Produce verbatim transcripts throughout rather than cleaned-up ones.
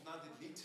na dit lied.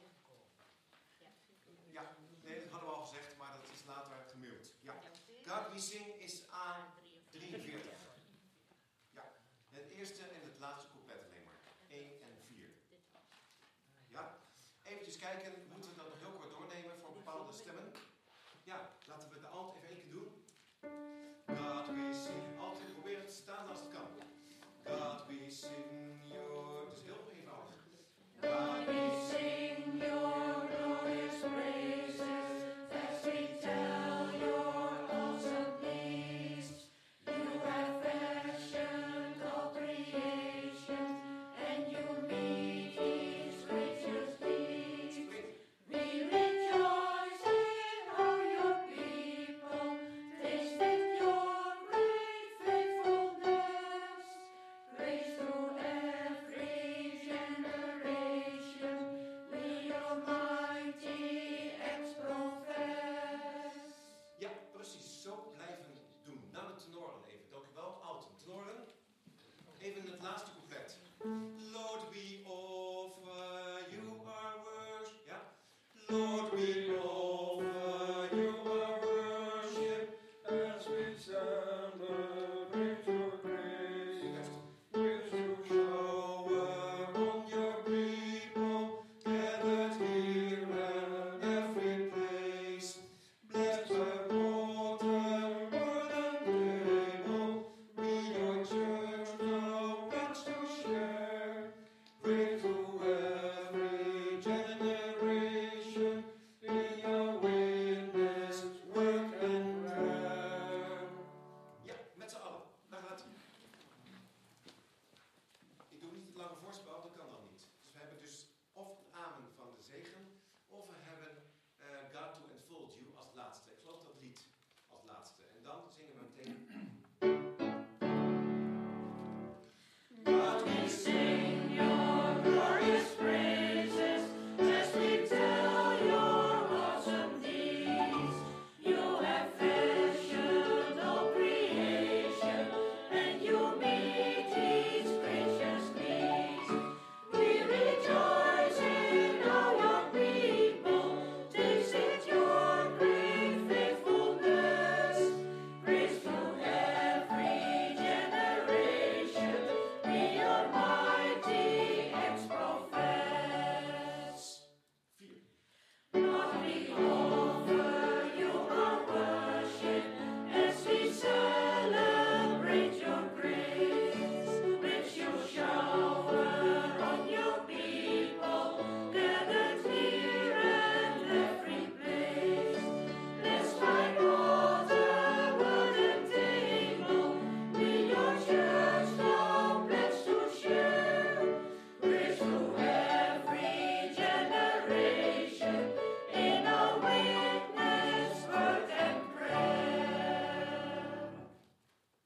Ja, nee, dat hadden we al gezegd, maar dat is later gemaild. Ja. God We Sing is A drieënveertig. Ja, het eerste en het laatste couplet alleen maar. één en vier. Ja, eventjes kijken, moeten we dat nog heel kort doornemen voor bepaalde stemmen? Ja, laten we de alt even één keer doen. God We Sing, altijd proberen het te staan als het kan. God We Sing Your, het is heel eenvoudig. God We Sing Your glorious praises, as we tell Your awesome deeds. You have fashioned all creation, and You meet His gracious needs. We rejoice in all Your people, tasting Your great faithfulness. Praise through every generation, we Almighty acts profess. Ja, precies, zo blijven doen. Nou, de tenoren even. Dank u wel, alten. Tenoren, even het laatste couplet. Lord, we offer You our worship. Ja. Lord, we offer You our worship, As we stand